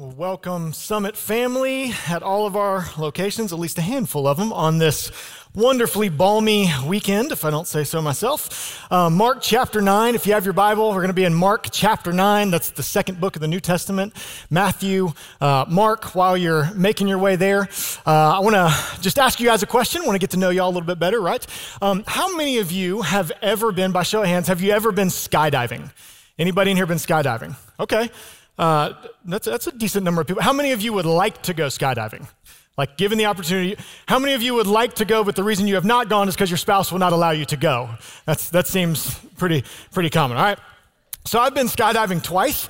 Well, welcome Summit family at all of our locations, at least a handful of them, on this wonderfully balmy weekend, if I don't say so myself. Mark chapter 9, if you have your Bible, we're going to be in Mark chapter 9. That's the second book of the New Testament. Matthew, Mark, while you're making your way there, I want to just ask you guys a question. I want to get to know y'all a little bit better, right? How many of you have ever been, by show of hands, have you ever been skydiving? Anybody in here been skydiving? Okay. That's a decent number of people. How many of you would like to go skydiving? Like, given the opportunity, how many of you would like to go, but the reason you have not gone is because your spouse will not allow you to go? That seems pretty common, all right? So I've been skydiving twice.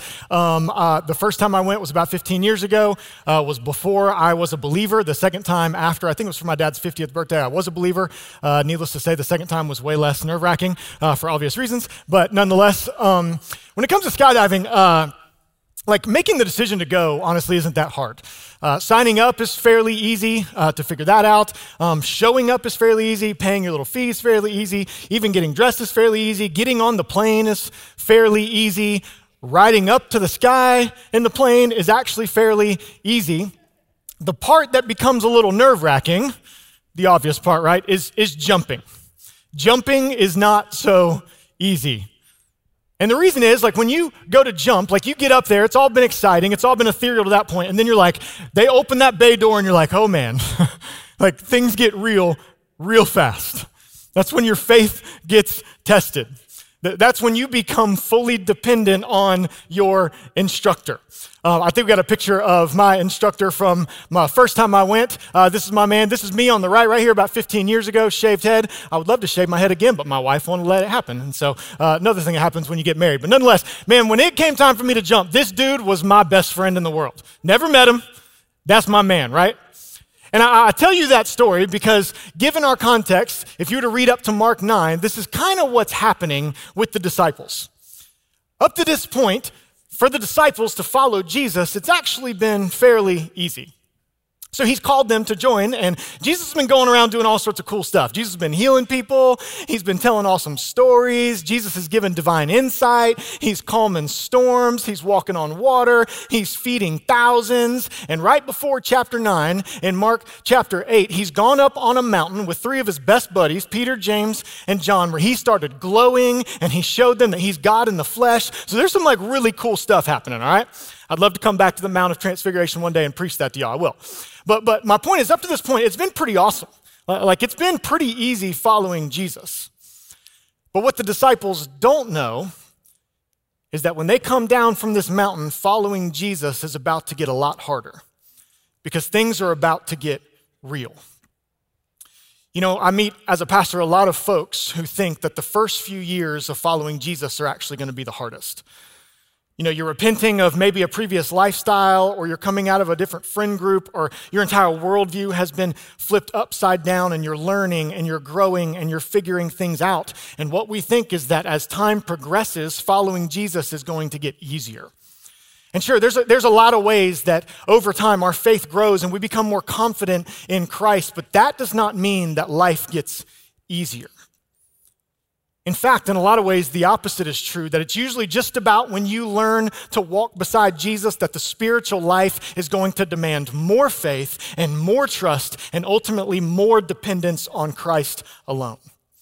The first time I went was about 15 years ago, was before I was a believer. The second time after, I think it was for my dad's 50th birthday, I was a believer. Needless to say, the second time was way less nerve-wracking for obvious reasons. But nonetheless, when it comes to skydiving, like making the decision to go, honestly, isn't that hard. Signing up is fairly easy to figure that out. Showing up is fairly easy. Paying your little fee is fairly easy. Even getting dressed is fairly easy. Getting on the plane is fairly easy. Riding up to the sky in the plane is actually fairly easy. The part that becomes a little nerve-wracking, the obvious part, right, is jumping. Jumping is not so easy. And the reason is, like, when you go to jump, like, you get up there, it's all been exciting, it's all been ethereal to that point, and then you're like, they open that bay door, and you're like, oh man, like, things get real fast. That's when your faith gets tested. That's when you become fully dependent on your instructor. I think we got a picture of my instructor from my first time I went. This is my man. This is me on the right here about 15 years ago, shaved head. I would love to shave my head again, but my wife won't let it happen. And so another thing that happens when you get married. But nonetheless, man, when it came time for me to jump, this dude was my best friend in the world. Never met him. That's my man, right? And I tell you that story because given our context, if you were to read up to Mark 9, this is kind of what's happening with the disciples. Up to this point, for the disciples to follow Jesus, it's actually been fairly easy. So he's called them to join, and Jesus has been going around doing all sorts of cool stuff. Jesus has been healing people. He's been telling awesome stories. Jesus has given divine insight. He's calming storms. He's walking on water. He's feeding thousands. And right before chapter 9, in Mark chapter 8, he's gone up on a mountain with three of his best buddies, Peter, James, and John, where he started glowing, and he showed them that he's God in the flesh. So there's some like really cool stuff happening, all right? I'd love to come back to the Mount of Transfiguration one day and preach that to y'all. I will. But my point is, up to this point, it's been pretty awesome. Like, it's been pretty easy following Jesus. But what the disciples don't know is that when they come down from this mountain, following Jesus is about to get a lot harder because things are about to get real. You know, I meet, as a pastor, a lot of folks who think that the first few years of following Jesus are actually going to be the hardest. You know, you're repenting of maybe a previous lifestyle, or you're coming out of a different friend group, or your entire worldview has been flipped upside down, and you're learning and you're growing and you're figuring things out. And what we think is that as time progresses, following Jesus is going to get easier. And sure, there's a lot of ways that over time our faith grows and we become more confident in Christ, but that does not mean that life gets easier. In fact, in a lot of ways, the opposite is true, that it's usually just about when you learn to walk beside Jesus that the spiritual life is going to demand more faith and more trust and ultimately more dependence on Christ alone.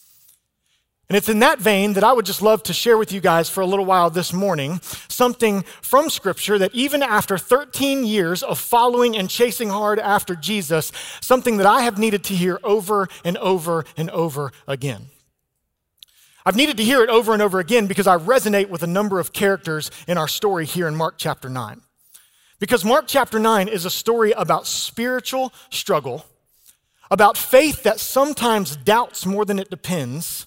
And it's in that vein that I would just love to share with you guys for a little while this morning something from Scripture that even after 13 years of following and chasing hard after Jesus, something that I have needed to hear over and over and over again. I've needed to hear it over and over again because I resonate with a number of characters in our story here in Mark chapter 9. Because Mark chapter 9 is a story about spiritual struggle, about faith that sometimes doubts more than it depends,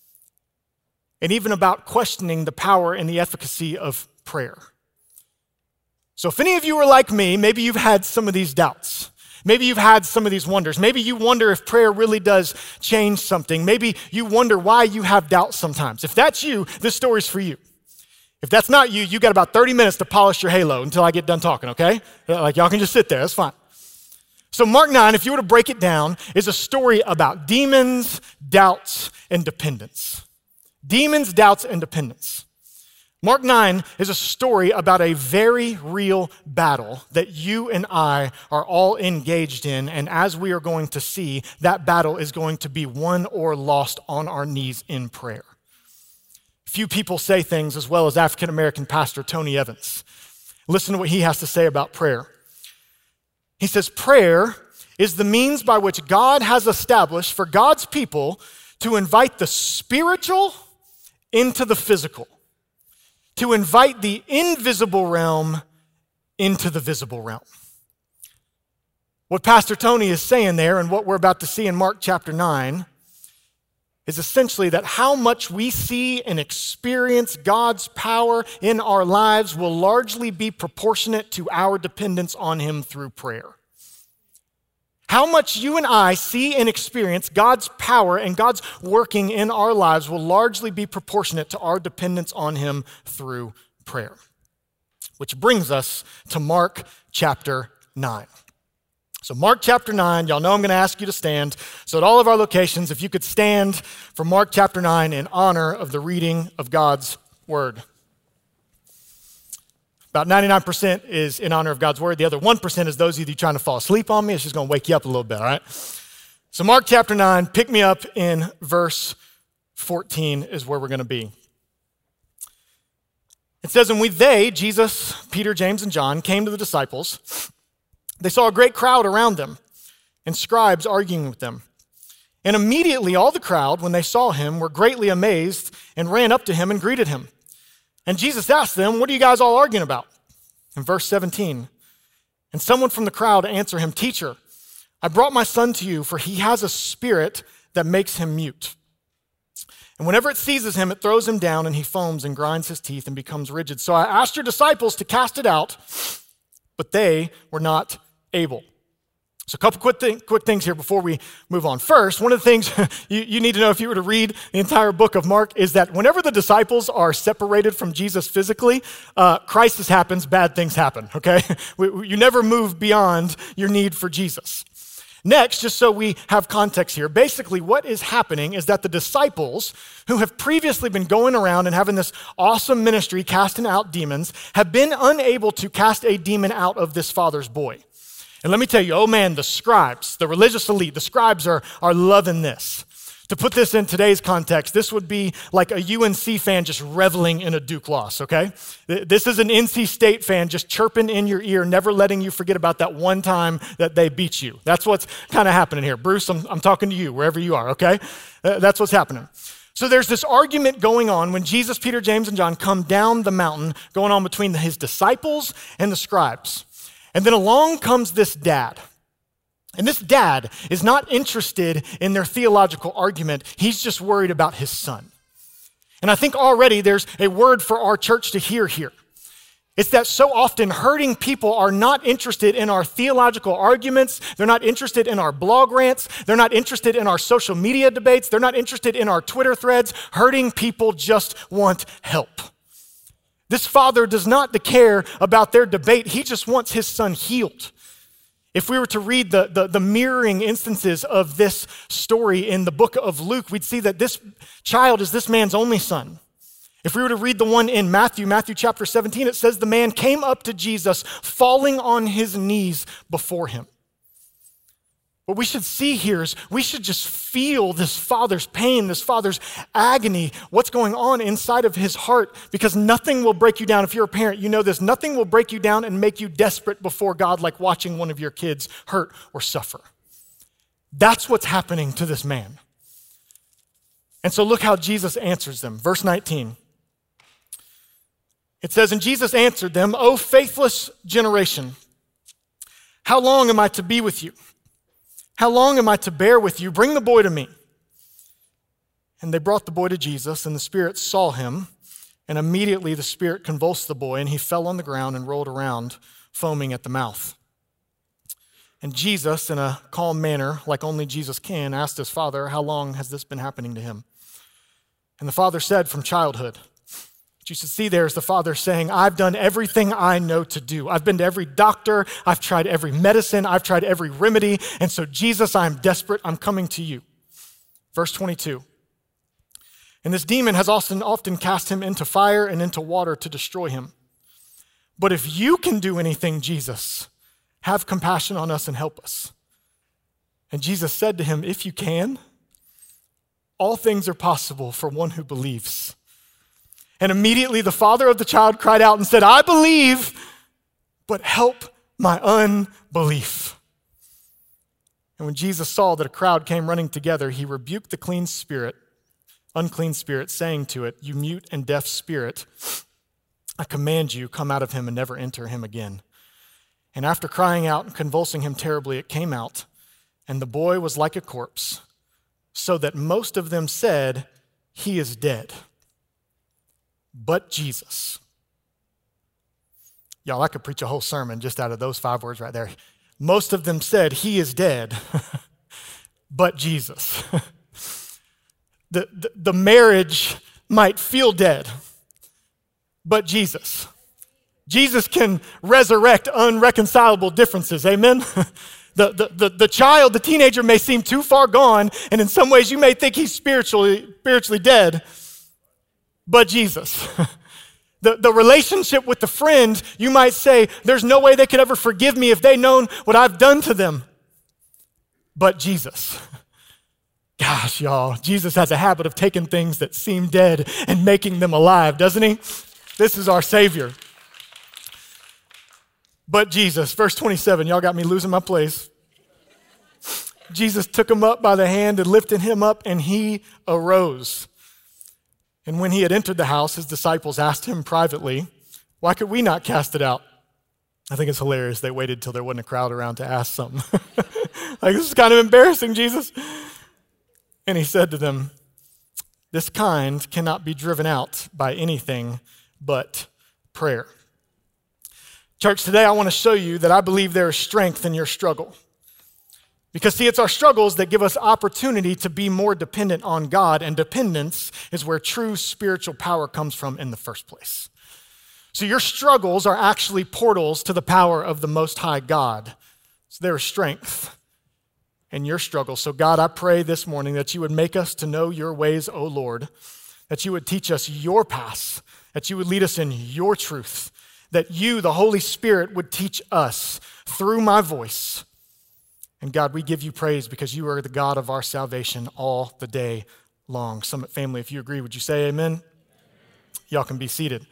and even about questioning the power and the efficacy of prayer. So if any of you are like me, maybe you've had some of these doubts. Maybe you've had some of these wonders. Maybe you wonder if prayer really does change something. Maybe you wonder why you have doubts sometimes. If that's you, this story's for you. If that's not you, you got about 30 minutes to polish your halo until I get done talking, okay? Like, y'all can just sit there, that's fine. So Mark 9, if you were to break it down, is a story about demons, doubts, and dependence. Demons, doubts, and dependence. Mark 9 is a story about a very real battle that you and I are all engaged in, and as we are going to see, that battle is going to be won or lost on our knees in prayer. Few people say things as well as African-American pastor Tony Evans. Listen to what he has to say about prayer. He says, prayer is the means by which God has established for God's people to invite the spiritual into the physical, to invite the invisible realm into the visible realm. What Pastor Tony is saying there and what we're about to see in Mark chapter 9 is essentially that how much we see and experience God's power in our lives will largely be proportionate to our dependence on Him through prayer. How much you and I see and experience God's power and God's working in our lives will largely be proportionate to our dependence on Him through prayer. Which brings us to Mark chapter 9. So Mark chapter 9, y'all know I'm going to ask you to stand. So at all of our locations, if you could stand for Mark chapter 9 in honor of the reading of God's word. About 99% is in honor of God's word. The other 1% is those of you trying to fall asleep on me. It's just going to wake you up a little bit, all right? So Mark chapter 9, pick me up in verse 14 is where we're going to be. It says, and when they, Jesus, Peter, James, and John, came to the disciples, they saw a great crowd around them and scribes arguing with them. And immediately all the crowd, when they saw him, were greatly amazed and ran up to him and greeted him. And Jesus asked them, what are you guys all arguing about? In verse 17, and someone from the crowd answered him, Teacher, I brought my son to you, for he has a spirit that makes him mute. And whenever it seizes him, it throws him down, and he foams and grinds his teeth and becomes rigid. So I asked your disciples to cast it out, but they were not able. So a couple quick things here before we move on. First, one of the things you need to know if you were to read the entire book of Mark is that whenever the disciples are separated from Jesus physically, crisis happens, bad things happen, okay? You never move beyond your need for Jesus. Next, just so we have context here, basically what is happening is that the disciples who have previously been going around and having this awesome ministry casting out demons have been unable to cast a demon out of this father's boy. And let me tell you, oh man, the scribes, the religious elite, the scribes are loving this. To put this in today's context, this would be like a UNC fan just reveling in a Duke loss, okay? This is an NC State fan just chirping in your ear, never letting you forget about that one time that they beat you. That's what's kind of happening here. Bruce, I'm talking to you, wherever you are, okay? That's what's happening. So there's this argument going on when Jesus, Peter, James, and John come down the mountain, going on between his disciples and the scribes. And then along comes this dad. And this dad is not interested in their theological argument. He's just worried about his son. And I think already there's a word for our church to hear here. It's that so often hurting people are not interested in our theological arguments. They're not interested in our blog rants. They're not interested in our social media debates. They're not interested in our Twitter threads. Hurting people just want help. This father does not care about their debate. He just wants his son healed. If we were to read the mirroring instances of this story in the book of Luke, we'd see that this child is this man's only son. If we were to read the one in Matthew chapter 17, it says the man came up to Jesus, falling on his knees before him. What we should see here is we should just feel this father's pain, this father's agony, what's going on inside of his heart, because nothing will break you down. If you're a parent, you know this. Nothing will break you down and make you desperate before God like watching one of your kids hurt or suffer. That's what's happening to this man. And so look how Jesus answers them. Verse 19. It says, and Jesus answered them, O faithless generation, how long am I to be with you? How long am I to bear with you? Bring the boy to me. And they brought the boy to Jesus, and the spirit saw him, and immediately the spirit convulsed the boy, and he fell on the ground and rolled around, foaming at the mouth. And Jesus, in a calm manner, like only Jesus can, asked his father, how long has this been happening to him? And the father said, from childhood. What you should see there is the father saying, I've done everything I know to do. I've been to every doctor. I've tried every medicine. I've tried every remedy. And so, Jesus, I'm desperate. I'm coming to you. Verse 22. And this demon has often cast him into fire and into water to destroy him. But if you can do anything, Jesus, have compassion on us and help us." And Jesus said to him, "If you can, all things are possible for one who believes." And immediately the father of the child cried out and said, "I believe, but help my unbelief." And when Jesus saw that a crowd came running together, he rebuked the unclean spirit, saying to it, "You mute and deaf spirit, I command you, come out of him and never enter him again." And after crying out and convulsing him terribly, it came out, and the boy was like a corpse, so that most of them said, "He is dead." But Jesus. Y'all, I could preach a whole sermon just out of those 5 words right there. Most of them said, "He is dead." But Jesus. The marriage might feel dead, but Jesus. Jesus can resurrect unreconcilable differences, amen? The child, the teenager may seem too far gone, and in some ways you may think he's spiritually dead, but Jesus. The relationship with the friend, you might say, there's no way they could ever forgive me if they'd known what I've done to them, but Jesus. Gosh, y'all, Jesus has a habit of taking things that seem dead and making them alive, doesn't he? This is our Savior. But Jesus, verse 27, y'all got me losing my place. Jesus took him up by the hand and lifted him up, and he arose. And when he had entered the house, his disciples asked him privately, "Why could we not cast it out?" I think it's hilarious. They waited till there wasn't a crowd around to ask something. Like, this is kind of embarrassing, Jesus. And he said to them, "This kind cannot be driven out by anything but prayer." Church, today I want to show you that I believe there is strength in your struggle. Because see, it's our struggles that give us opportunity to be more dependent on God, and dependence is where true spiritual power comes from in the first place. So your struggles are actually portals to the power of the Most High God. So there is strength in your struggle. So God, I pray this morning that you would make us to know your ways, O Lord, that you would teach us your paths, that you would lead us in your truth, that you, the Holy Spirit, would teach us through my voice. And God, we give you praise because you are the God of our salvation all the day long. Summit family, if you agree, would you say amen? Y'all can be seated.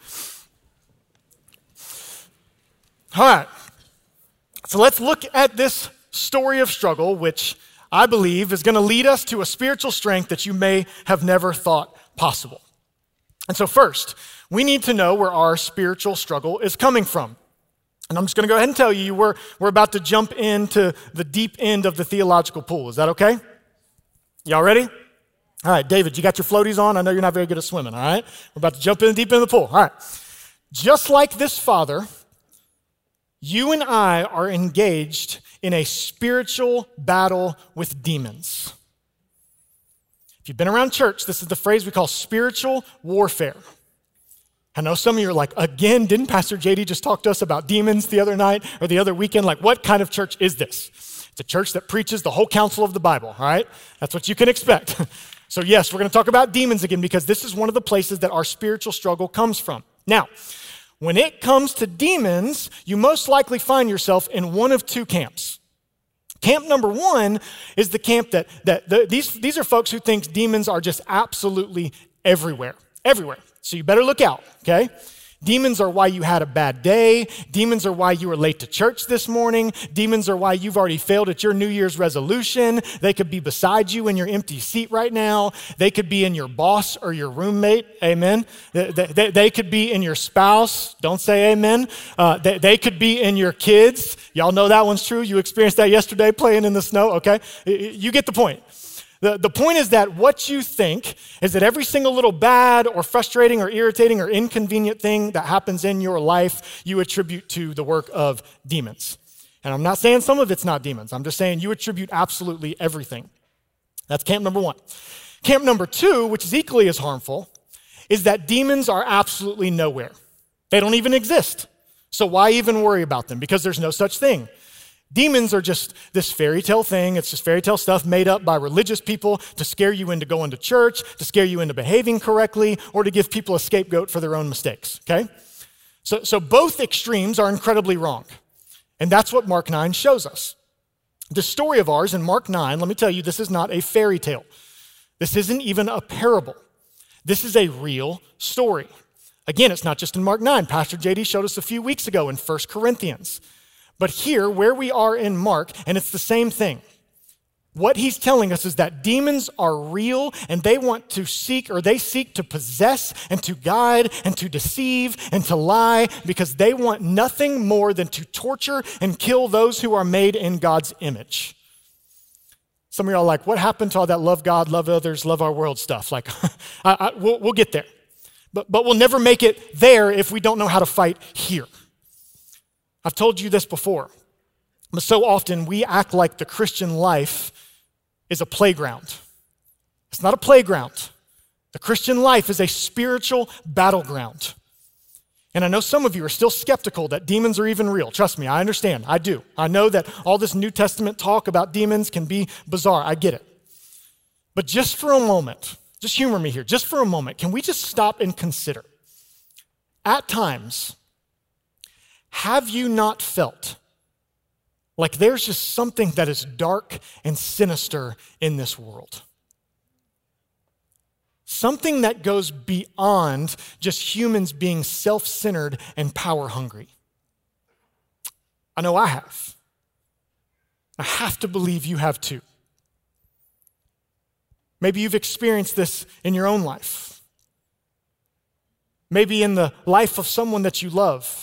All right, so let's look at this story of struggle, which I believe is going to lead us to a spiritual strength that you may have never thought possible. And so first, we need to know where our spiritual struggle is coming from. And I'm just going to go ahead and tell you, we're about to jump into the deep end of the theological pool. Is that okay? Y'all ready? All right, David, you got your floaties on? I know you're not very good at swimming, all right? We're about to jump in the deep end of the pool. All right. Just like this father, you and I are engaged in a spiritual battle with demons. If you've been around church, this is the phrase we call spiritual warfare. I know some of you are like, again, didn't Pastor JD just talk to us about demons the other night or the other weekend? Like, what kind of church is this? It's a church that preaches the whole counsel of the Bible, all right? That's what you can expect. So yes, we're going to talk about demons again because this is one of the places that our spiritual struggle comes from. Now, when it comes to demons, you most likely find yourself in one of two camps. Camp number one is the camp that these are folks who think demons are just absolutely everywhere. So you better look out, okay? Demons are why you had a bad day. Demons are why you were late to church this morning. Demons are why you've already failed at your New Year's resolution. They could be beside you in your empty seat right now. They could be in your boss or your roommate, amen? They could be in your spouse, don't say amen. They could be in your kids. Y'all know that one's true. You experienced that yesterday playing in the snow, okay? You get the point. The point is that what you think is that every single little bad or frustrating or irritating or inconvenient thing that happens in your life, you attribute to the work of demons. And I'm not saying some of it's not demons. I'm just saying you attribute absolutely everything. That's camp number one. Camp number two, which is equally as harmful, is that demons are absolutely nowhere. They don't even exist. So why even worry about them? Because there's no such thing. Demons are just this fairy tale thing. It's just fairy tale stuff made up by religious people to scare you into going to church, to scare you into behaving correctly, or to give people a scapegoat for their own mistakes, okay? So both extremes are incredibly wrong. And that's what Mark 9 shows us. The story of ours in Mark 9, let me tell you, this is not a fairy tale. This isn't even a parable. This is a real story. Again, it's not just in Mark 9. Pastor JD showed us a few weeks ago in 1 Corinthians. But here, where we are in Mark, and it's the same thing. What he's telling us is that demons are real and they seek to possess and to guide and to deceive and to lie because they want nothing more than to torture and kill those who are made in God's image. Some of y'all are like, what happened to all that love God, love others, love our world stuff? Like, we'll get there. But we'll never make it there if we don't know how to fight here. I've told you this before, but so often we act like the Christian life is a playground. It's not a playground. The Christian life is a spiritual battleground. And I know some of you are still skeptical that demons are even real. Trust me, I understand. I do. I know that all this New Testament talk about demons can be bizarre. I get it. But just for a moment, just humor me here, just for a moment, can we just stop and consider? At times, have you not felt like there's just something that is dark and sinister in this world? Something that goes beyond just humans being self-centered and power-hungry. I know I have. I have to believe you have too. Maybe you've experienced this in your own life. Maybe in the life of someone that you love.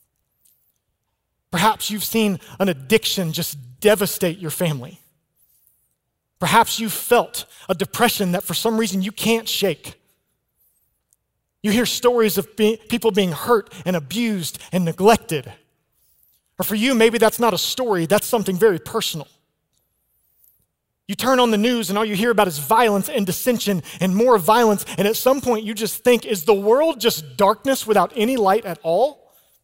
Perhaps you've seen an addiction just devastate your family. Perhaps you've felt a depression that for some reason you can't shake. You hear stories of people being hurt and abused and neglected. Or for you, maybe that's not a story, that's something very personal. You turn on the news and all you hear about is violence and dissension and more violence, and at some point you just think, is the world just darkness without any light at all?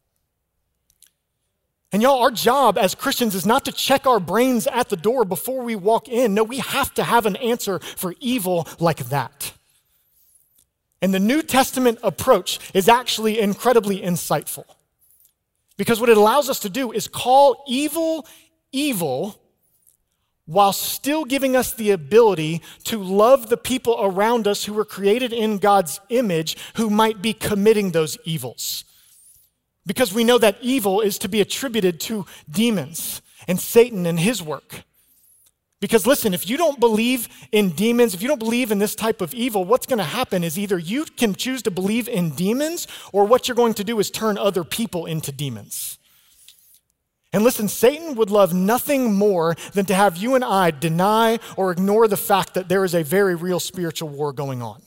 And y'all, our job as Christians is not to check our brains at the door before we walk in. No, we have to have an answer for evil like that. And the New Testament approach is actually incredibly insightful. Because what it allows us to do is call evil, evil, while still giving us the ability to love the people around us who were created in God's image who might be committing those evils. Because we know that evil is to be attributed to demons and Satan and his work. Because listen, if you don't believe in demons, if you don't believe in this type of evil, what's going to happen is either you can choose to believe in demons, or what you're going to do is turn other people into demons. And listen, Satan would love nothing more than to have you and I deny or ignore the fact that there is a very real spiritual war going on.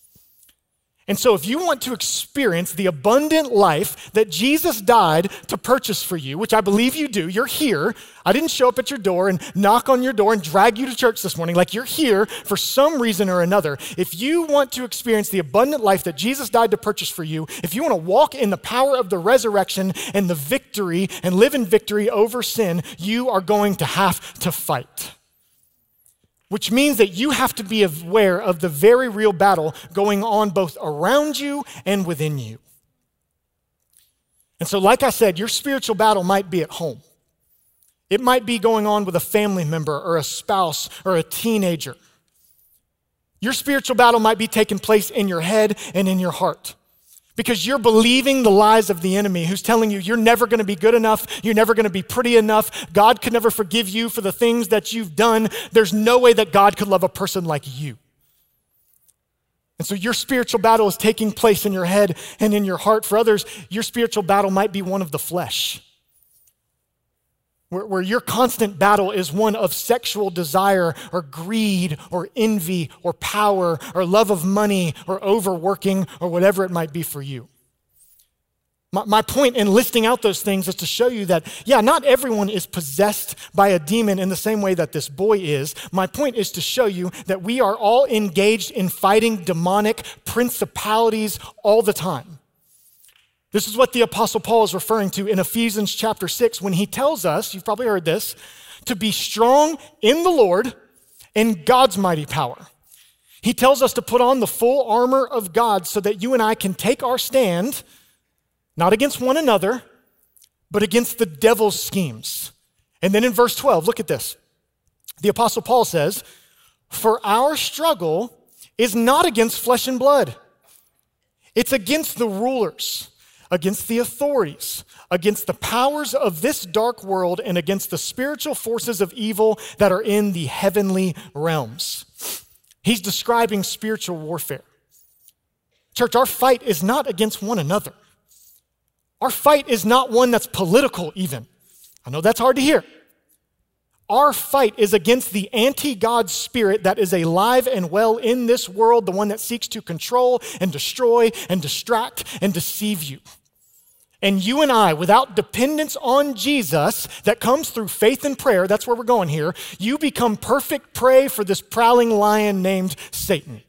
And so if you want to experience the abundant life that Jesus died to purchase for you, which I believe you do, you're here. I didn't show up at your door and knock on your door and drag you to church this morning. Like, you're here for some reason or another. If you want to experience the abundant life that Jesus died to purchase for you, if you want to walk in the power of the resurrection and the victory and live in victory over sin, you are going to have to fight. Which means that you have to be aware of the very real battle going on both around you and within you. And so, like I said, your spiritual battle might be at home. It might be going on with a family member or a spouse or a teenager. Your spiritual battle might be taking place in your head and in your heart. Because you're believing the lies of the enemy who's telling you you're never going to be good enough, you're never going to be pretty enough, God could never forgive you for the things that you've done. There's no way that God could love a person like you. And so your spiritual battle is taking place in your head and in your heart. For others, your spiritual battle might be one of the flesh, where your constant battle is one of sexual desire or greed or envy or power or love of money or overworking or whatever it might be for you. My point in listing out those things is to show you that, yeah, not everyone is possessed by a demon in the same way that this boy is. My point is to show you that we are all engaged in fighting demonic principalities all the time. This is what the Apostle Paul is referring to in Ephesians chapter 6 when he tells us, you've probably heard this, to be strong in the Lord and God's mighty power. He tells us to put on the full armor of God so that you and I can take our stand, not against one another, but against the devil's schemes. And then in verse 12, look at this. The Apostle Paul says, "For our struggle is not against flesh and blood. It's against the rulers, against the authorities, against the powers of this dark world, and against the spiritual forces of evil that are in the heavenly realms." He's describing spiritual warfare. Church, our fight is not against one another. Our fight is not one that's political even. I know that's hard to hear. Our fight is against the anti-God spirit that is alive and well in this world, the one that seeks to control and destroy and distract and deceive you. And you and I, without dependence on Jesus that comes through faith and prayer, that's where we're going here, you become perfect prey for this prowling lion named Satan.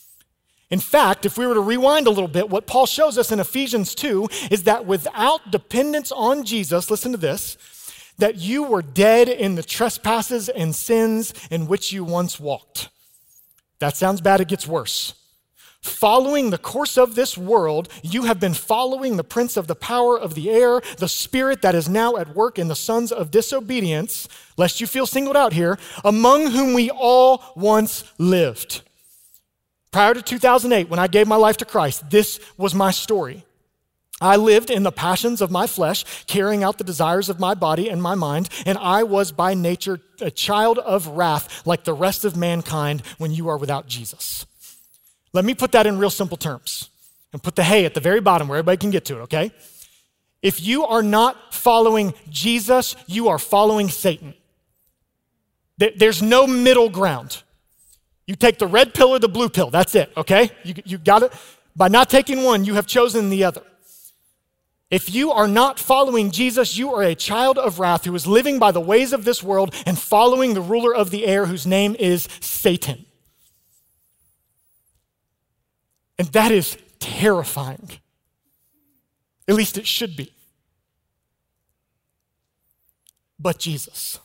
In fact, if we were to rewind a little bit, what Paul shows us in Ephesians 2 is that without dependence on Jesus, listen to this, that you were dead in the trespasses and sins in which you once walked. That sounds bad, it gets worse. Following the course of this world, you have been following the prince of the power of the air, the spirit that is now at work in the sons of disobedience, lest you feel singled out here, among whom we all once lived. Prior to 2008, when I gave my life to Christ, this was my story. I lived in the passions of my flesh, carrying out the desires of my body and my mind, and I was by nature a child of wrath like the rest of mankind when you are without Jesus. Let me put that in real simple terms and put the hey at the very bottom where everybody can get to it, okay? If you are not following Jesus, you are following Satan. There's no middle ground. You take the red pill or the blue pill, that's it, okay? You got it? By not taking one, you have chosen the other. If you are not following Jesus, you are a child of wrath who is living by the ways of this world and following the ruler of the air whose name is Satan. And that is terrifying. At least it should be. But Jesus,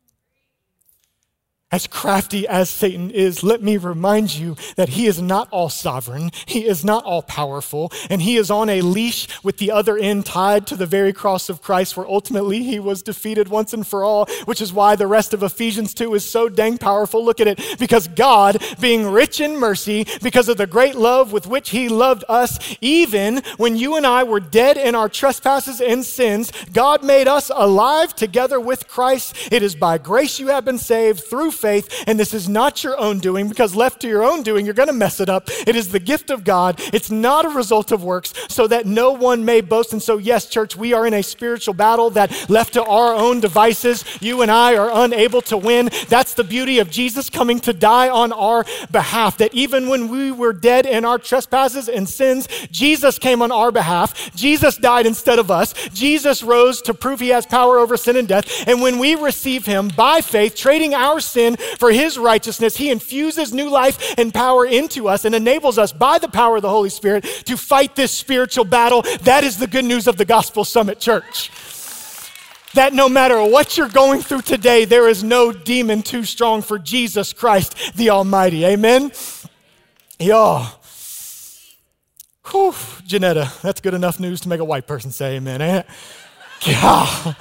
as crafty as Satan is, let me remind you that he is not all sovereign, he is not all powerful, and he is on a leash with the other end tied to the very cross of Christ where ultimately he was defeated once and for all, which is why the rest of Ephesians 2 is so dang powerful. Look at it. Because God, being rich in mercy, because of the great love with which he loved us, even when you and I were dead in our trespasses and sins, God made us alive together with Christ. It is by grace you have been saved through faith, and this is not your own doing, because left to your own doing, you're going to mess it up. It is the gift of God. It's not a result of works, so that no one may boast. And so, yes, church, we are in a spiritual battle that left to our own devices, you and I are unable to win. That's the beauty of Jesus coming to die on our behalf, that even when we were dead in our trespasses and sins, Jesus came on our behalf. Jesus died instead of us. Jesus rose to prove he has power over sin and death. And when we receive him by faith, trading our sin for his righteousness, he infuses new life and power into us and enables us by the power of the Holy Spirit to fight this spiritual battle. That is the good news of the Gospel Summit Church. That no matter what you're going through today, there is no demon too strong for Jesus Christ, the Almighty. Amen? Yeah. Whew, Janetta, that's good enough news to make a white person say amen, ain't it? God.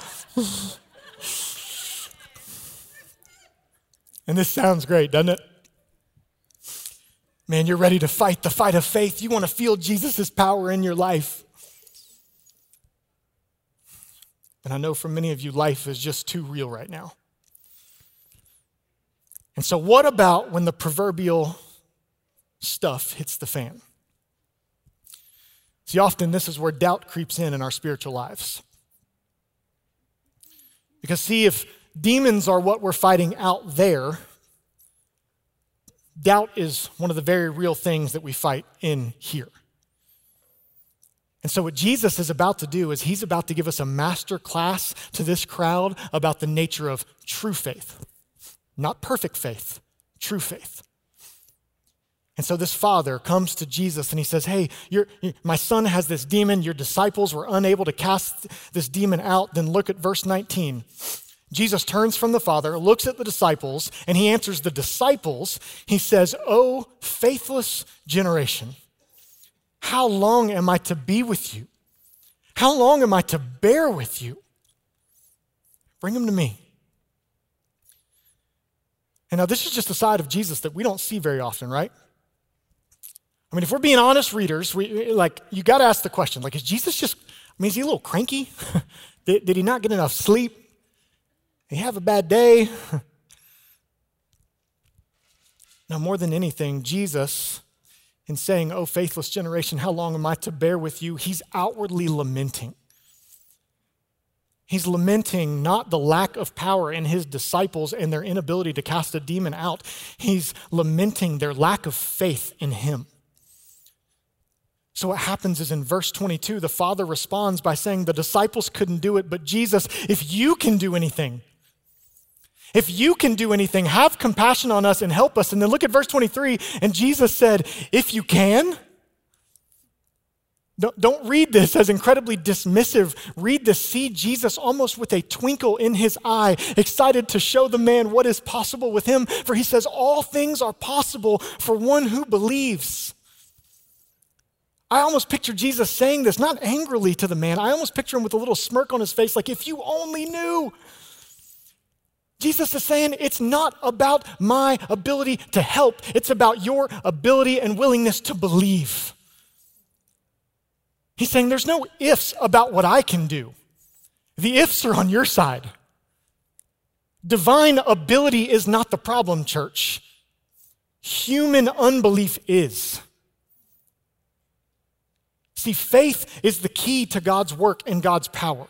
And this sounds great, doesn't it? Man, you're ready to fight the fight of faith. You want to feel Jesus' power in your life. And I know for many of you, life is just too real right now. And so what about when the proverbial stuff hits the fan? See, often this is where doubt creeps in our spiritual lives. Because see, if demons are what we're fighting out there, doubt is one of the very real things that we fight in here. And so what Jesus is about to do is he's about to give us a master class to this crowd about the nature of true faith. Not perfect faith, true faith. And so this father comes to Jesus and he says, hey, my son has this demon. Your disciples were unable to cast this demon out. Then look at verse 19. Jesus turns from the father, looks at the disciples, and he answers the disciples. He says, "O faithless generation, how long am I to be with you? How long am I to bear with you? Bring him to me." And now this is just a side of Jesus that we don't see very often, right? I mean, if we're being honest readers, you got to ask the question, is Jesus just, is he a little cranky? Did he not get enough sleep? Did he have a bad day? Now, more than anything, Jesus, in saying, "Oh, faithless generation, how long am I to bear with you?" he's outwardly lamenting. He's lamenting not the lack of power in his disciples and their inability to cast a demon out. He's lamenting their lack of faith in him. So what happens is in verse 22, the father responds by saying, the disciples couldn't do it, but Jesus, if you can do anything, have compassion on us and help us. And then look at verse 23, and Jesus said, if you can. Don't read this as incredibly dismissive. Read this, see Jesus almost with a twinkle in his eye, excited to show the man what is possible with him. For he says, all things are possible for one who believes. I almost picture Jesus saying this, not angrily to the man. I almost picture him with a little smirk on his face, like, if you only knew. Jesus is saying, it's not about my ability to help. It's about your ability and willingness to believe. He's saying there's no ifs about what I can do. The ifs are on your side. Divine ability is not the problem, church. Human unbelief is. See, faith is the key to God's work and God's power.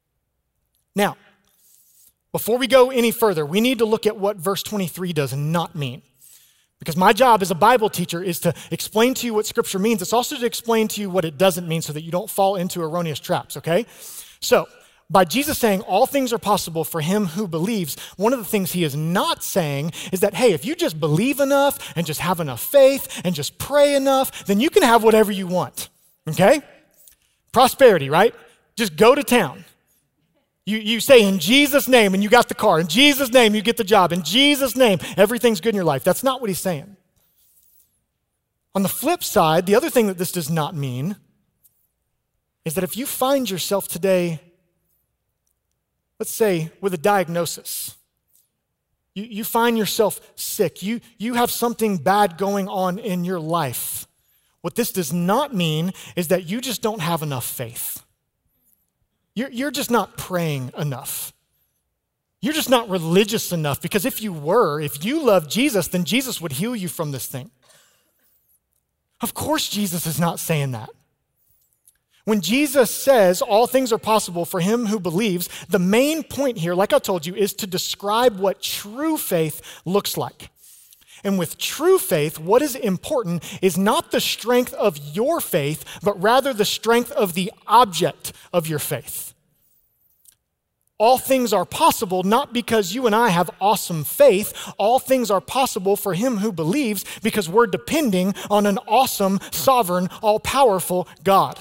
Now, before we go any further, we need to look at what verse 23 does not mean. Because my job as a Bible teacher is to explain to you what Scripture means. It's also to explain to you what it doesn't mean so that you don't fall into erroneous traps, okay? So, by Jesus saying all things are possible for him who believes, one of the things he is not saying is that, hey, if you just believe enough and just have enough faith and just pray enough, then you can have whatever you want, okay? Prosperity, right? Just go to town. You say, in Jesus' name, and you got the car. In Jesus' name, you get the job. In Jesus' name, everything's good in your life. That's not what he's saying. On the flip side, the other thing that this does not mean is that if you find yourself today, let's say, with a diagnosis, you find yourself sick, you have something bad going on in your life, what this does not mean is that you just don't have enough faith. You're just not praying enough. You're just not religious enough, because if you love Jesus, then Jesus would heal you from this thing. Of course, Jesus is not saying that. When Jesus says all things are possible for him who believes, the main point here, like I told you, is to describe what true faith looks like. And with true faith, what is important is not the strength of your faith, but rather the strength of the object of your faith. All things are possible not because you and I have awesome faith. All things are possible for him who believes because we're depending on an awesome, sovereign, all-powerful God.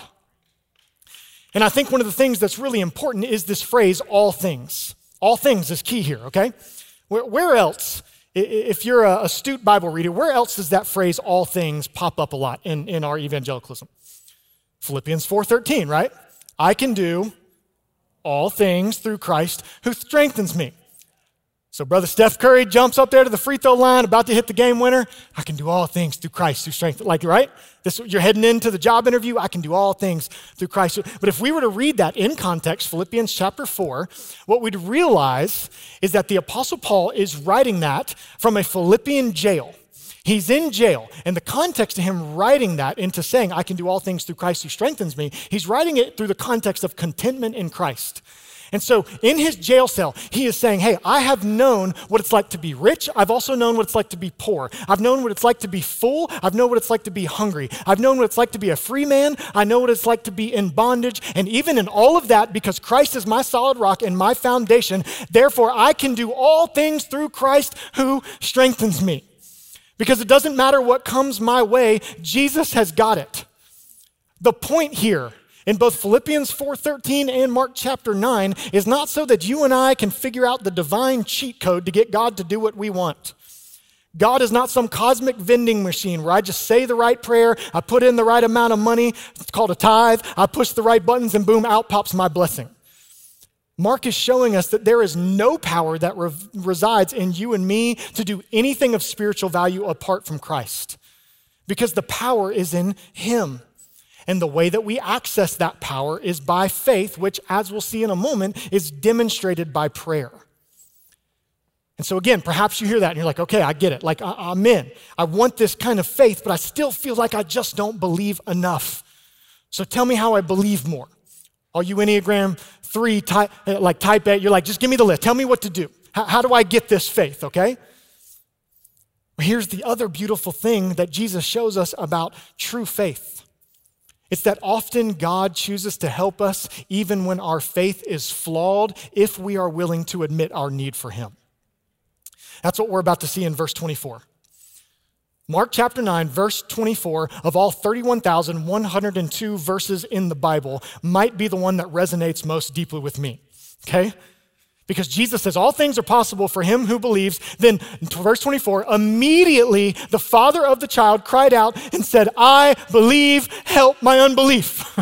And I think one of the things that's really important is this phrase, all things. All things is key here, okay? Where else, if you're an astute Bible reader, where else does that phrase, all things, pop up a lot in our evangelicalism? Philippians 4:13, right? I can do all things through Christ who strengthens me. So Brother Steph Curry jumps up there to the free throw line, about to hit the game winner. I can do all things through Christ who strengthens, right? You're heading into the job interview. I can do all things through Christ. But if we were to read that in context, Philippians chapter 4, what we'd realize is that the Apostle Paul is writing that from a Philippian jail. He's in jail, and the context of him writing that into saying, I can do all things through Christ who strengthens me, he's writing it through the context of contentment in Christ. And so in his jail cell, he is saying, hey, I have known what it's like to be rich. I've also known what it's like to be poor. I've known what it's like to be full. I've known what it's like to be hungry. I've known what it's like to be a free man. I know what it's like to be in bondage. And even in all of that, because Christ is my solid rock and my foundation, therefore I can do all things through Christ who strengthens me. Because it doesn't matter what comes my way, Jesus has got it. The point here in both Philippians 4:13 and Mark chapter 9 is not so that you and I can figure out the divine cheat code to get God to do what we want. God is not some cosmic vending machine where I just say the right prayer, I put in the right amount of money, it's called a tithe, I push the right buttons and boom, out pops my blessing. Mark is showing us that there is no power that resides in you and me to do anything of spiritual value apart from Christ, because the power is in him. And the way that we access that power is by faith, which, as we'll see in a moment, is demonstrated by prayer. And so again, perhaps you hear that and you're like, okay, I get it. Like, I'm in. I want this kind of faith, but I still feel like I just don't believe enough. So tell me how I believe more. Are you Enneagram 3, type A? You're like, just give me the list. Tell me what to do. How do I get this faith, okay? Here's the other beautiful thing that Jesus shows us about true faith. It's that often God chooses to help us even when our faith is flawed if we are willing to admit our need for him. That's what we're about to see in verse 24. Mark chapter 9, verse 24, of all 31,102 verses in the Bible, might be the one that resonates most deeply with me, okay? Because Jesus says all things are possible for him who believes. Then, verse 24, immediately the father of the child cried out and said, I believe, help my unbelief.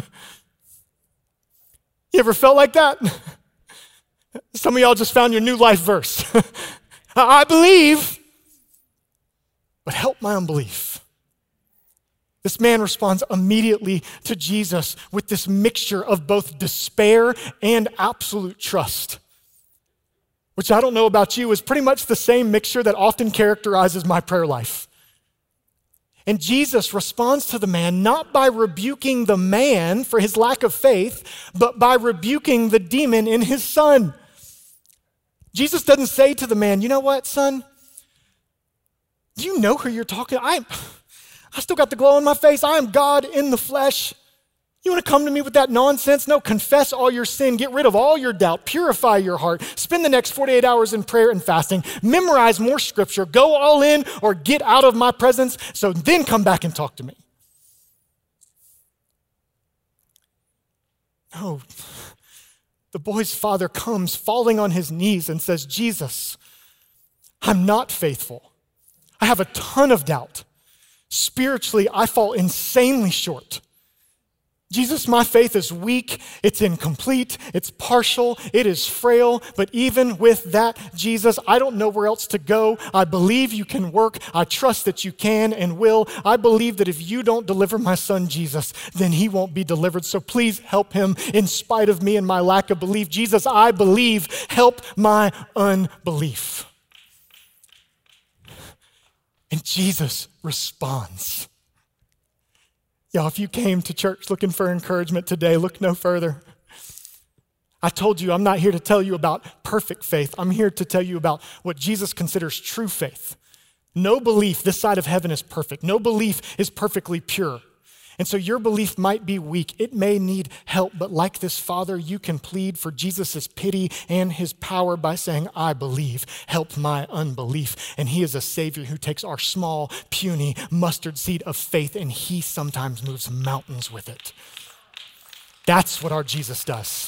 You ever felt like that? Some of y'all just found your new life verse. I believe, but help my unbelief. This man responds immediately to Jesus with this mixture of both despair and absolute trust, which I don't know about you, is pretty much the same mixture that often characterizes my prayer life. And Jesus responds to the man not by rebuking the man for his lack of faith, but by rebuking the demon in his son. Jesus doesn't say to the man, you know what, son? Do you know who you're talking to? I still got the glow on my face. I am God in the flesh. You want to come to me with that nonsense? No, confess all your sin. Get rid of all your doubt. Purify your heart. Spend the next 48 hours in prayer and fasting. Memorize more scripture. Go all in or get out of my presence. So then come back and talk to me. No. The boy's father comes falling on his knees and says, Jesus, I'm not faithful. I have a ton of doubt. Spiritually, I fall insanely short. Jesus, my faith is weak, it's incomplete, it's partial, it is frail, but even with that, Jesus, I don't know where else to go. I believe you can work. I trust that you can and will. I believe that if you don't deliver my son Jesus, then he won't be delivered. So please help him in spite of me and my lack of belief. Jesus, I believe. Help my unbelief. And Jesus responds. Y'all, if you came to church looking for encouragement today, look no further. I told you I'm not here to tell you about perfect faith. I'm here to tell you about what Jesus considers true faith. No belief this side of heaven is perfect. No belief is perfectly pure. And so your belief might be weak. It may need help, but like this father, you can plead for Jesus' pity and his power by saying, I believe, help my unbelief. And he is a savior who takes our small, puny mustard seed of faith, and he sometimes moves mountains with it. That's what our Jesus does.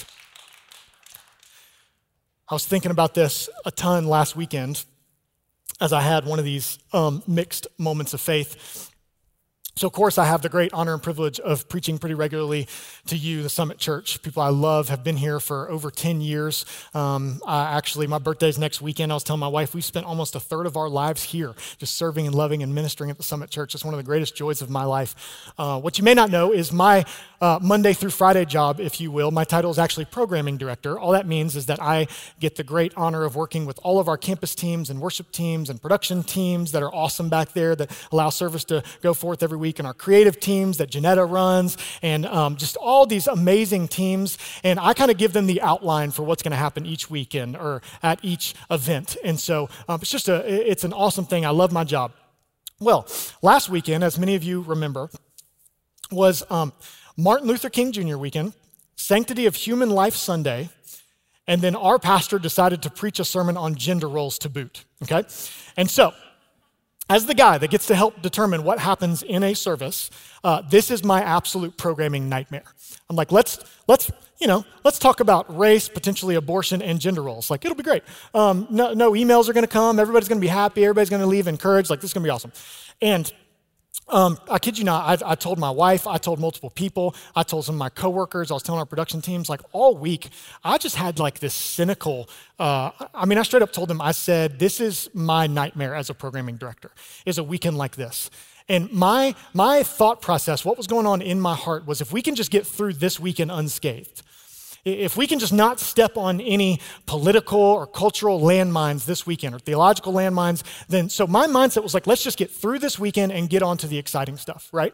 I was thinking about this a ton last weekend as I had one of these mixed moments of faith. So, of course, I have the great honor and privilege of preaching pretty regularly to you, the Summit Church. People I love have been here for over 10 years. My birthday's next weekend. I was telling my wife, we've spent almost a third of our lives here, just serving and loving and ministering at the Summit Church. It's one of the greatest joys of my life. What you may not know is my Monday through Friday job, if you will. My title is actually programming director. All that means is that I get the great honor of working with all of our campus teams and worship teams and production teams that are awesome back there that allow service to go forth every week, and our creative teams that Janetta runs, and just all these amazing teams. And I kind of give them the outline for what's going to happen each weekend or at each event. And so it's an awesome thing. I love my job. Well, last weekend, as many of you remember, was Martin Luther King Jr. weekend, Sanctity of Human Life Sunday, and then our pastor decided to preach a sermon on gender roles to boot, okay? And so as the guy that gets to help determine what happens in a service, this is my absolute programming nightmare. I'm like, let's talk about race, potentially abortion, and gender roles. Like, it'll be great. No emails are going to come. Everybody's going to be happy. Everybody's going to leave encouraged. Like, this is going to be awesome. And I kid you not, I told my wife, I told multiple people, I told some of my coworkers, I was telling our production teams, like all week, I just had like this cynical, I straight up told them, I said, this is my nightmare as a programming director, is a weekend like this. And my thought process, what was going on in my heart was if we can just get through this weekend unscathed, if we can just not step on any political or cultural landmines this weekend or theological landmines, then so my mindset was like, let's just get through this weekend and get on to the exciting stuff, right?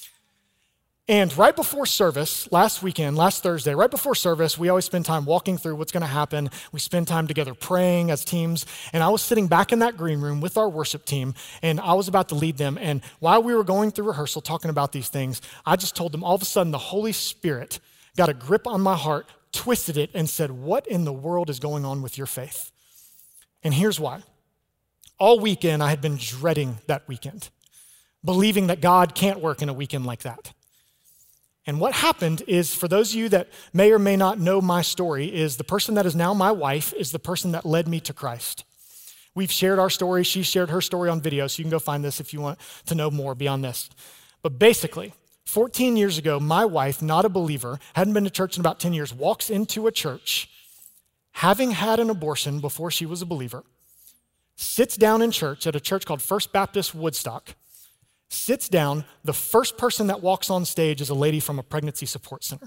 And right before service, last Thursday, right before service, we always spend time walking through what's going to happen. We spend time together praying as teams. And I was sitting back in that green room with our worship team, and I was about to lead them. And while we were going through rehearsal, talking about these things, I just told them all of a sudden the Holy Spirit got a grip on my heart, twisted it, and said, what in the world is going on with your faith? And here's why. All weekend, I had been dreading that weekend, believing that God can't work in a weekend like that. And what happened is, for those of you that may or may not know my story, is the person that is now my wife is the person that led me to Christ. We've shared our story. She shared her story on video, so you can go find this if you want to know more beyond this. But basically, 14 years ago, my wife, not a believer, hadn't been to church in about 10 years, walks into a church, having had an abortion before she was a believer, sits down in church at a church called First Baptist Woodstock, sits down. The first person that walks on stage is a lady from a pregnancy support center.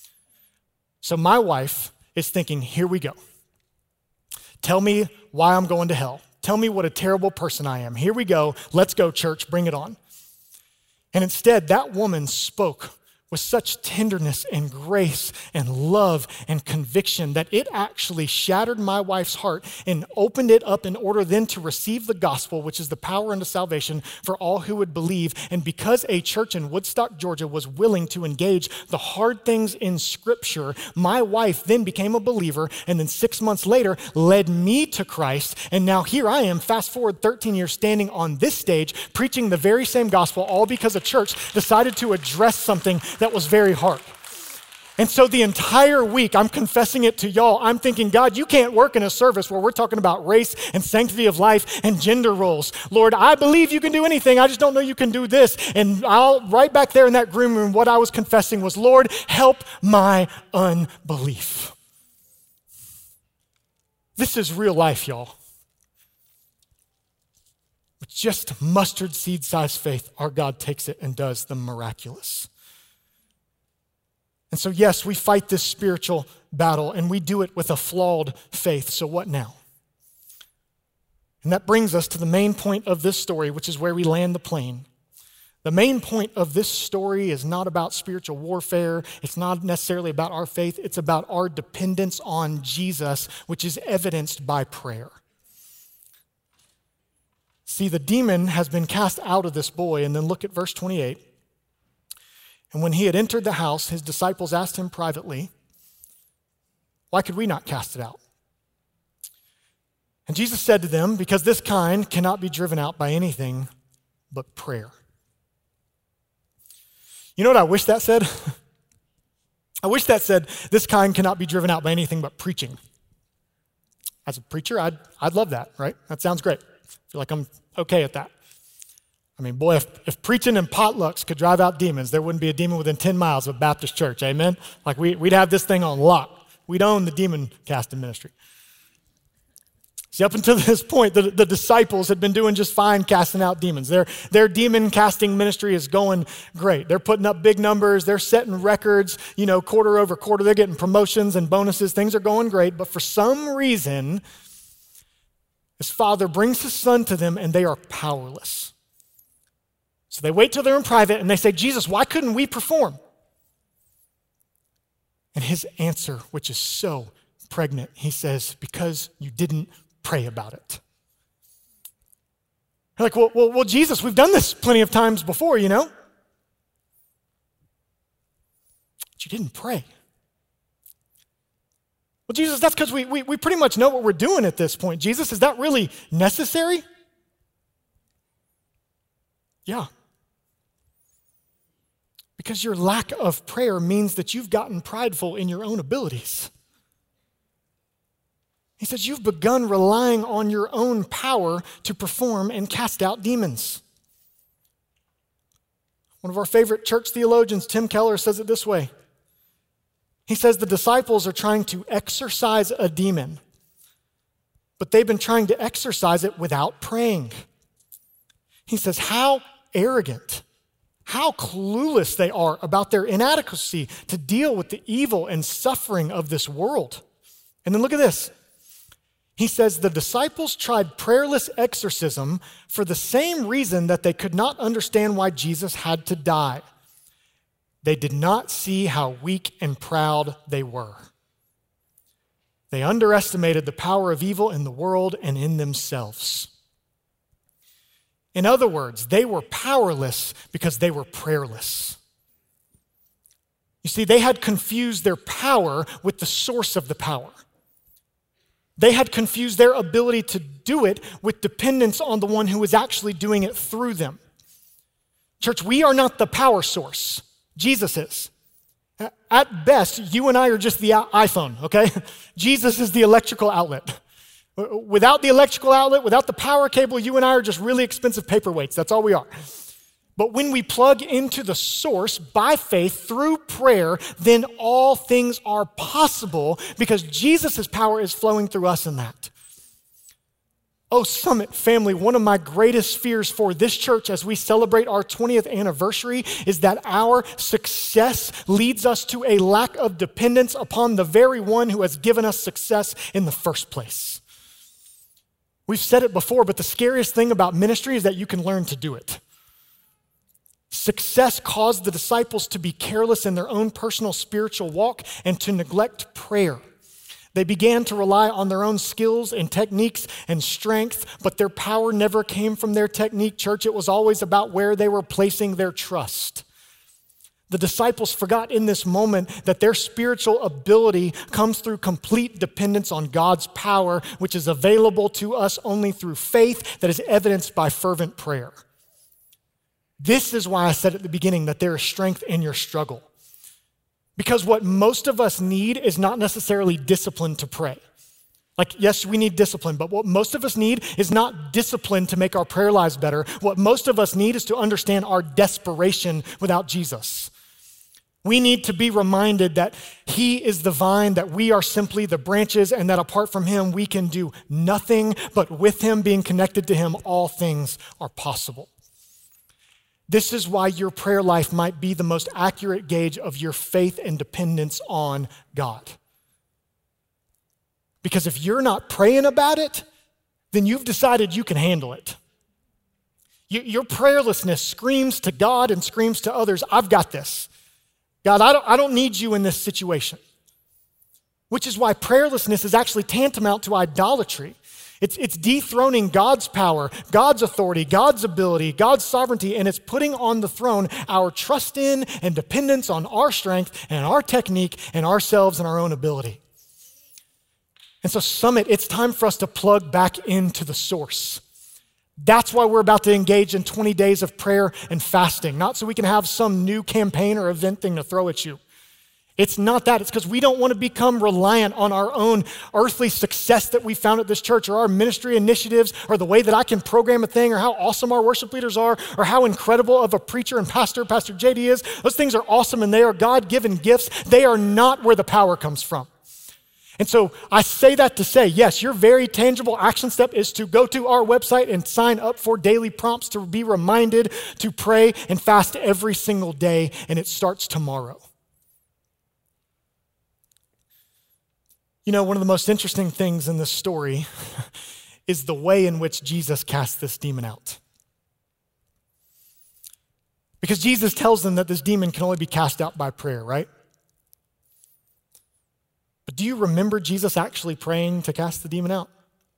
So my wife is thinking, here we go. Tell me why I'm going to hell. Tell me what a terrible person I am. Here we go. Let's go, church. Bring it on. And instead, that woman spoke with such tenderness and grace and love and conviction that it actually shattered my wife's heart and opened it up in order then to receive the gospel, which is the power unto salvation for all who would believe. And because a church in Woodstock, Georgia was willing to engage the hard things in Scripture, my wife then became a believer, and then 6 months later led me to Christ. And now here I am, fast forward 13 years, standing on this stage, preaching the very same gospel, all because a church decided to address something that was very hard. And so the entire week, I'm confessing it to y'all. I'm thinking, God, you can't work in a service where we're talking about race and sanctity of life and gender roles. Lord, I believe you can do anything. I just don't know you can do this. And right back there in that green room, what I was confessing was, Lord, help my unbelief. This is real life, y'all. With just mustard seed-sized faith, our God takes it and does the miraculous. And so, yes, we fight this spiritual battle, and we do it with a flawed faith. So what now? And that brings us to the main point of this story, which is where we land the plane. The main point of this story is not about spiritual warfare. It's not necessarily about our faith. It's about our dependence on Jesus, which is evidenced by prayer. See, the demon has been cast out of this boy, and then look at verse 28. And when he had entered the house, his disciples asked him privately, why could we not cast it out? And Jesus said to them, because this kind cannot be driven out by anything but prayer. You know what I wish that said? I wish that said, this kind cannot be driven out by anything but preaching. As a preacher, I'd love that, right? That sounds great. I feel like I'm okay at that. I mean, boy, if preaching and potlucks could drive out demons, there wouldn't be a demon within 10 miles of a Baptist church, amen? Like we'd have this thing on lock. We'd own the demon casting ministry. See, up until this point, the disciples had been doing just fine casting out demons. Their demon casting ministry is going great. They're putting up big numbers. They're setting records, quarter over quarter. They're getting promotions and bonuses. Things are going great. But for some reason, his father brings his son to them, and they are powerless. So they wait till they're in private and they say, Jesus, why couldn't we perform? And his answer, which is so pregnant, he says, because you didn't pray about it. They're like, well, Jesus, we've done this plenty of times before, But you didn't pray. Well, Jesus, that's because we pretty much know what we're doing at this point. Jesus, is that really necessary? Yeah. Because your lack of prayer means that you've gotten prideful in your own abilities. He says you've begun relying on your own power to perform and cast out demons. One of our favorite church theologians, Tim Keller, says it this way. He says the disciples are trying to exorcise a demon, but they've been trying to exorcise it without praying. He says how arrogant, how clueless they are about their inadequacy to deal with the evil and suffering of this world. And then look at this. He says the disciples tried prayerless exorcism for the same reason that they could not understand why Jesus had to die. They did not see how weak and proud they were. They underestimated the power of evil in the world and in themselves. In other words, they were powerless because they were prayerless. You see, they had confused their power with the source of the power. They had confused their ability to do it with dependence on the one who was actually doing it through them. Church, we are not the power source. Jesus is. At best, you and I are just the iPhone, okay? Jesus is the electrical outlet. Without the electrical outlet, without the power cable, you and I are just really expensive paperweights. That's all we are. But when we plug into the source by faith through prayer, then all things are possible because Jesus' power is flowing through us in that. Oh, Summit family, one of my greatest fears for this church as we celebrate our 20th anniversary is that our success leads us to a lack of dependence upon the very one who has given us success in the first place. We've said it before, but the scariest thing about ministry is that you can learn to do it. Success caused the disciples to be careless in their own personal spiritual walk and to neglect prayer. They began to rely on their own skills and techniques and strength, but their power never came from their technique, church. It was always about where they were placing their trust. The disciples forgot in this moment that their spiritual ability comes through complete dependence on God's power, which is available to us only through faith that is evidenced by fervent prayer. This is why I said at the beginning that there is strength in your struggle. Because what most of us need is not necessarily discipline to pray. Like, yes, we need discipline, but what most of us need is not discipline to make our prayer lives better. What most of us need is to understand our desperation without Jesus. We need to be reminded that He is the vine, that we are simply the branches, and that apart from Him, we can do nothing, but with Him, being connected to Him, all things are possible. This is why your prayer life might be the most accurate gauge of your faith and dependence on God. Because if you're not praying about it, then you've decided you can handle it. Your prayerlessness screams to God and screams to others, I've got this. God, I don't need you in this situation. Which is why prayerlessness is actually tantamount to idolatry. It's dethroning God's power, God's authority, God's ability, God's sovereignty, and it's putting on the throne our trust in and dependence on our strength and our technique and ourselves and our own ability. And so Summit, it's time for us to plug back into the source. That's why we're about to engage in 20 days of prayer and fasting, not so we can have some new campaign or event thing to throw at you. It's not that. It's because we don't want to become reliant on our own earthly success that we found at this church or our ministry initiatives or the way that I can program a thing or how awesome our worship leaders are or how incredible of a preacher and Pastor JD is. Those things are awesome and they are God-given gifts. They are not where the power comes from. And so I say that to say, yes, your very tangible action step is to go to our website and sign up for daily prompts to be reminded to pray and fast every single day, and it starts tomorrow. You know, one of the most interesting things in this story is the way in which Jesus cast this demon out. Because Jesus tells them that this demon can only be cast out by prayer, right? But do you remember Jesus actually praying to cast the demon out?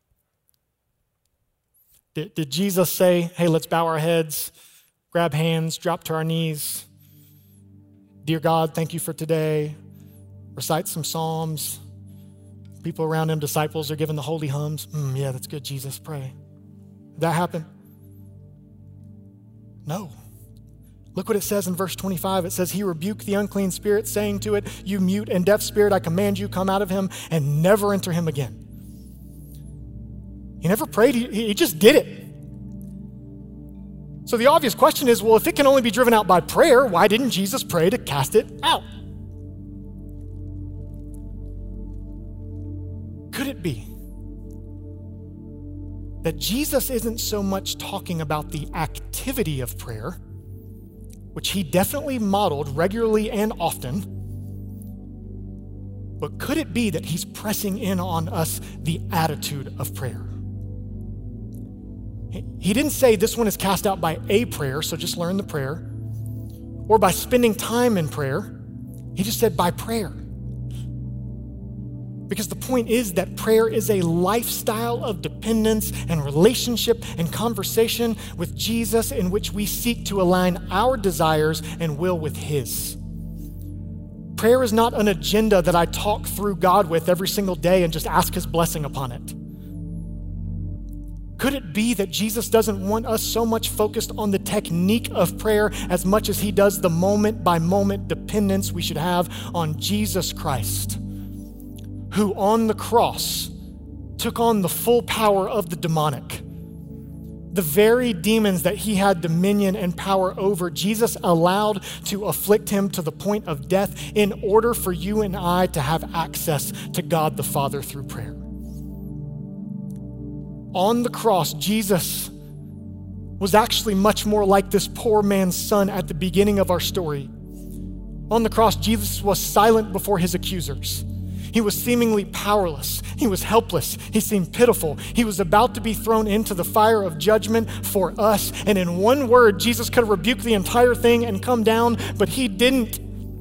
Did Jesus say, hey, let's bow our heads, grab hands, drop to our knees, dear God, thank you for today, recite some psalms? People around him, disciples, are giving the holy hums. Yeah, that's good, Jesus, pray. Did that happen? No. Look what it says in verse 25. It says, he rebuked the unclean spirit, saying to it, you mute and deaf spirit, I command you, come out of him and never enter him again. He never prayed, he just did it. So the obvious question is, well, if it can only be driven out by prayer, why didn't Jesus pray to cast it out? Could it be that Jesus isn't so much talking about the activity of prayer, which he definitely modeled regularly and often, but could it be that he's pressing in on us the attitude of prayer? He didn't say this one is cast out by a prayer, so just learn the prayer, or by spending time in prayer. He just said by prayer. Because the point is that prayer is a lifestyle of dependence and relationship and conversation with Jesus in which we seek to align our desires and will with his. Prayer is not an agenda that I talk through God with every single day and just ask his blessing upon it. Could it be that Jesus doesn't want us so much focused on the technique of prayer as much as he does the moment by moment dependence we should have on Jesus Christ, who on the cross took on the full power of the demonic? The very demons that he had dominion and power over, Jesus allowed to afflict him to the point of death in order for you and I to have access to God the Father through prayer. On the cross, Jesus was actually much more like this poor man's son at the beginning of our story. On the cross, Jesus was silent before his accusers. He was seemingly powerless. He was helpless. He seemed pitiful. He was about to be thrown into the fire of judgment for us. And in one word, Jesus could have rebuked the entire thing and come down, but he didn't.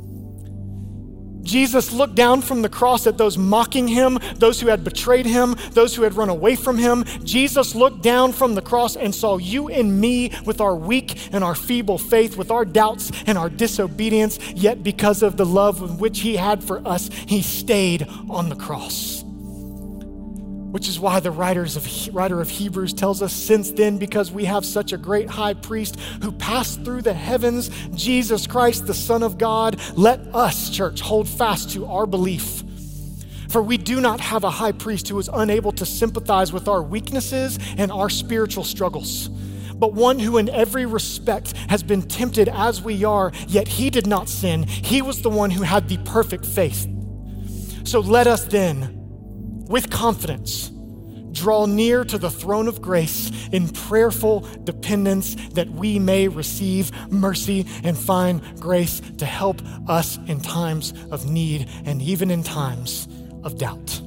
Jesus looked down from the cross at those mocking him, those who had betrayed him, those who had run away from him. Jesus looked down from the cross and saw you and me with our weak and our feeble faith, with our doubts and our disobedience, yet because of the love which he had for us, he stayed on the cross. Which is why the writer of Hebrews tells us, since then, because we have such a great high priest who passed through the heavens, Jesus Christ, the Son of God, let us, church, hold fast to our belief. For we do not have a high priest who is unable to sympathize with our weaknesses and our spiritual struggles, but one who in every respect has been tempted as we are, yet he did not sin. He was the one who had the perfect faith. So let us then, with confidence, draw near to the throne of grace in prayerful dependence that we may receive mercy and find grace to help us in times of need and even in times of doubt.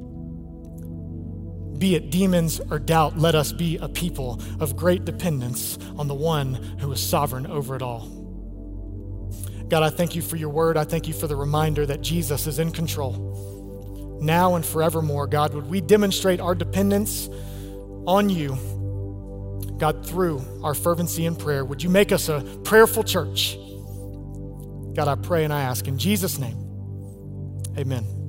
Be it demons or doubt, let us be a people of great dependence on the one who is sovereign over it all. God, I thank you for your word. I thank you for the reminder that Jesus is in control. Now and forevermore, God, would we demonstrate our dependence on you, God, through our fervency in prayer. Would you make us a prayerful church? God, I pray and I ask in Jesus' name, amen.